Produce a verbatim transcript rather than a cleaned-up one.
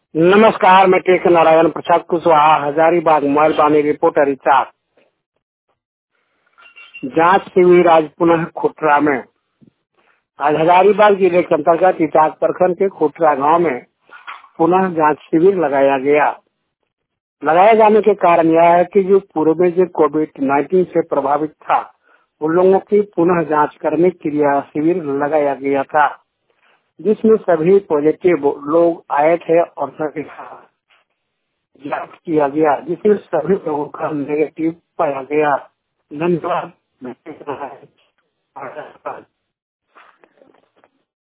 नमस्कार, मैं Tek Narayan Prasad Kushwaha, Hazaribagh mobile Vani reporter recharge. जांच शिविर आज पुनः खुटरा में। आज हजारीबाग जिले के अंतर्गत इटाक प्रखंड के खुटरा गांव में पुनः जांच शिविर लगाया गया। लगाए जाने के कारण यह है कि जो पूर्व में जो कोविड नाइन्टीन से प्रभावित था उन लोगों की पुनः जांच करने के लिए शिविर लगाया गया था, जिसमें सभी पॉजिटिव लोग आए थे और सभी जांच किया गया, जिसमें सभी लोगों का नेगेटिव पाया गया। धन्यवाद।